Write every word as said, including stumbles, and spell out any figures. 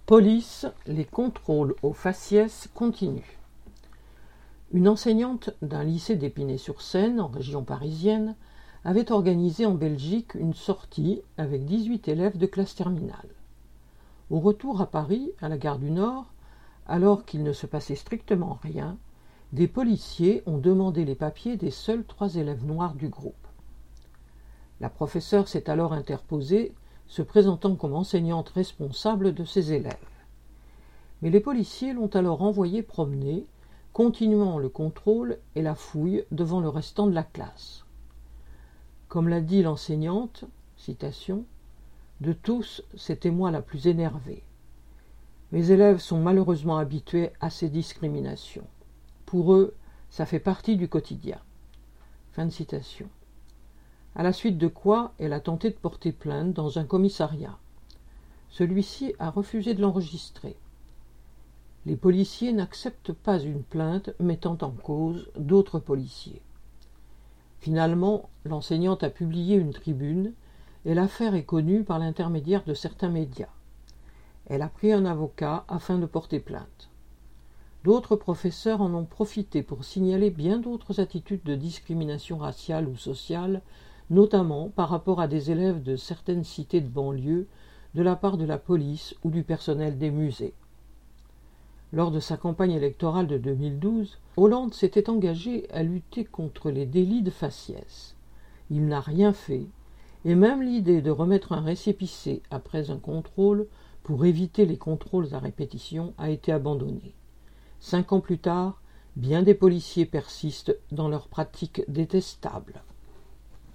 Police, les contrôles au faciès continuent. Une enseignante d'un lycée d'Épinay-sur-Seine, en région parisienne, avait organisé en Belgique une sortie avec dix-huit élèves de classe terminale. Au retour à Paris, à la gare du Nord, alors qu'il ne se passait strictement rien, des policiers ont demandé les papiers des seuls trois élèves noirs du groupe. La professeure s'est alors interposée, se présentant comme enseignante responsable de ses élèves. Mais les policiers l'ont alors envoyée promener, continuant le contrôle et la fouille devant le restant de la classe. Comme l'a dit l'enseignante, citation, « De tous, c'était moi la plus énervée. Mes élèves sont malheureusement habitués à ces discriminations. Pour eux, ça fait partie du quotidien. » Fin de citation. À la suite de quoi, elle a tenté de porter plainte dans un commissariat. Celui-ci a refusé de l'enregistrer. Les policiers n'acceptent pas une plainte mettant en cause d'autres policiers. Finalement, l'enseignante a publié une tribune et l'affaire est connue par l'intermédiaire de certains médias. Elle a pris un avocat afin de porter plainte. D'autres professeurs en ont profité pour signaler bien d'autres attitudes de discrimination raciale ou sociale, notamment par rapport à des élèves de certaines cités de banlieue, de la part de la police ou du personnel des musées. Lors de sa campagne électorale de deux mille douze, Hollande s'était engagé à lutter contre les délits de faciès. Il n'a rien fait, et même l'idée de remettre un récépissé après un contrôle pour éviter les contrôles à répétition a été abandonnée. Cinq ans plus tard, bien des policiers persistent dans leurs pratiques détestables.